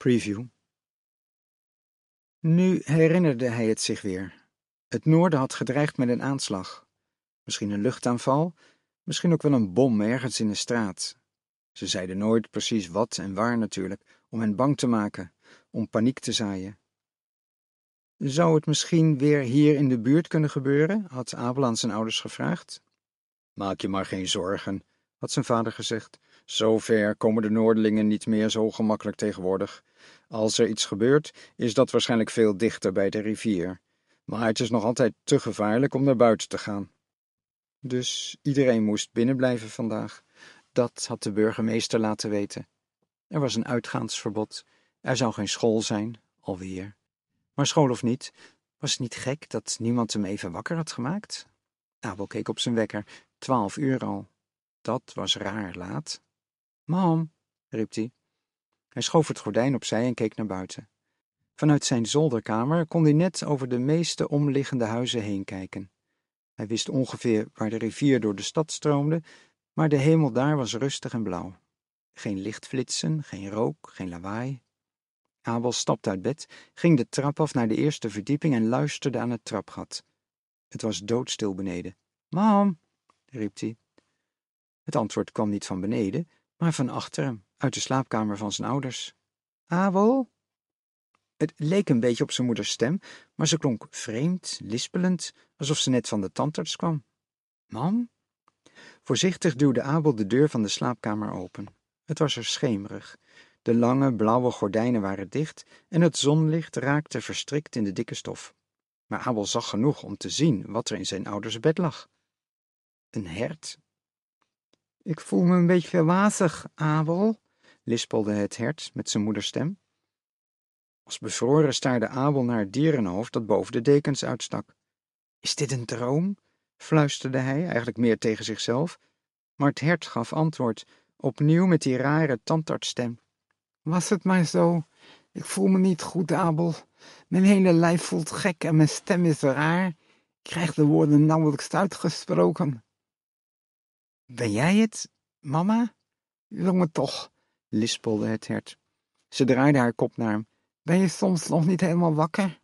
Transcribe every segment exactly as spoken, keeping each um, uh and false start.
Preview. Nu herinnerde hij het zich weer. Het noorden had gedreigd met een aanslag. Misschien een luchtaanval, misschien ook wel een bom ergens in de straat. Ze zeiden nooit precies wat en waar natuurlijk, om hen bang te maken, om paniek te zaaien. Zou het misschien weer hier in de buurt kunnen gebeuren, had Abel aan zijn ouders gevraagd. Maak je maar geen zorgen, had zijn vader gezegd. Zo ver komen de Noordelingen niet meer zo gemakkelijk tegenwoordig. Als er iets gebeurt, is dat waarschijnlijk veel dichter bij de rivier. Maar het is nog altijd te gevaarlijk om naar buiten te gaan. Dus iedereen moest binnenblijven vandaag. Dat had de burgemeester laten weten. Er was een uitgaansverbod. Er zou geen school zijn, alweer. Maar school of niet, was het niet gek dat niemand hem even wakker had gemaakt? Abel keek op zijn wekker. Twaalf uur al. Dat was raar laat. Mam, riep hij. Hij schoof het gordijn opzij en keek naar buiten. Vanuit zijn zolderkamer kon hij net over de meeste omliggende huizen heen kijken. Hij wist ongeveer waar de rivier door de stad stroomde, maar de hemel daar was rustig en blauw. Geen lichtflitsen, geen rook, geen lawaai. Abel stapte uit bed, ging de trap af naar de eerste verdieping en luisterde aan het trapgat. Het was doodstil beneden. Mam, riep hij. Het antwoord kwam niet van beneden, maar van achter hem, uit de slaapkamer van zijn ouders. Abel? Het leek een beetje op zijn moeders stem, maar ze klonk vreemd, lispelend, alsof ze net van de tandarts kwam. Mam? Voorzichtig duwde Abel de deur van de slaapkamer open. Het was er schemerig. De lange, blauwe gordijnen waren dicht en het zonlicht raakte verstrikt in de dikke stof. Maar Abel zag genoeg om te zien wat er in zijn ouders bed lag. Een hert. Ik voel me een beetje wazig, Abel, lispelde het hert met zijn moeders stem. Als bevroren staarde Abel naar het dierenhoofd dat boven de dekens uitstak. Is dit een droom? Fluisterde hij, eigenlijk meer tegen zichzelf. Maar het hert gaf antwoord, opnieuw met die rare tandartsstem. Was het maar zo. Ik voel me niet goed, Abel. Mijn hele lijf voelt gek en mijn stem is raar. Ik krijg de woorden nauwelijks uitgesproken. Ben jij het, mama? Jongen toch, lispelde het hert. Ze draaide haar kop naar hem. Ben je soms nog niet helemaal wakker?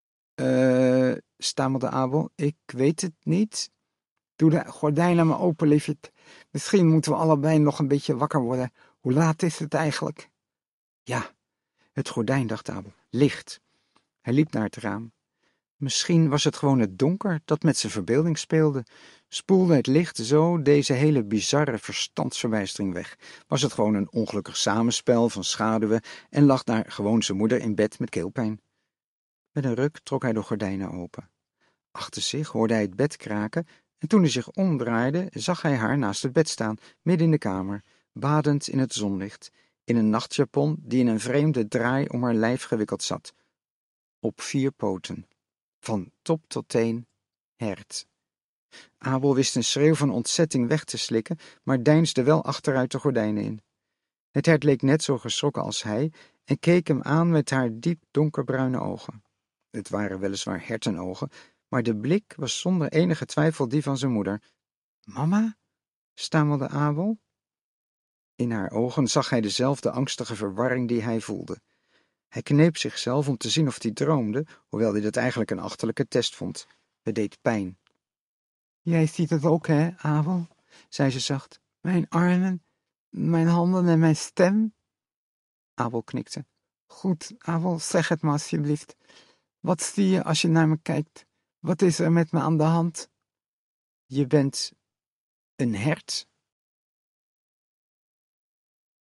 Eh, uh, stamelde Abel. Ik weet het niet. Doe de gordijnen maar open, liefje. Misschien moeten we allebei nog een beetje wakker worden. Hoe laat is het eigenlijk? Ja, het gordijn, dacht Abel. Licht. Hij liep naar het raam. Misschien was het gewoon het donker dat met zijn verbeelding speelde. Spoelde het licht zo deze hele bizarre verstandsverbijstering weg? Was het gewoon een ongelukkig samenspel van schaduwen en lag daar gewoon zijn moeder in bed met keelpijn? Met een ruk trok hij de gordijnen open. Achter zich hoorde hij het bed kraken en toen hij zich omdraaide, zag hij haar naast het bed staan, midden in de kamer, badend in het zonlicht, in een nachtjapon die in een vreemde draai om haar lijf gewikkeld zat. Op vier poten. Van top tot teen, hert. Abel wist een schreeuw van ontzetting weg te slikken, maar deinsde wel achteruit de gordijnen in. Het hert leek net zo geschrokken als hij en keek hem aan met haar diep donkerbruine ogen. Het waren weliswaar hertenogen, maar de blik was zonder enige twijfel die van zijn moeder. Mama? Stamelde Abel. In haar ogen zag hij dezelfde angstige verwarring die hij voelde. Hij kneep zichzelf om te zien of hij droomde, hoewel hij dat eigenlijk een achterlijke test vond. Het deed pijn. Jij ziet het ook, hè, Abel? Zei ze zacht. Mijn armen, mijn handen en mijn stem? Abel knikte. Goed, Abel, zeg het maar alsjeblieft. Wat zie je als je naar me kijkt? Wat is er met me aan de hand? Je bent een hert,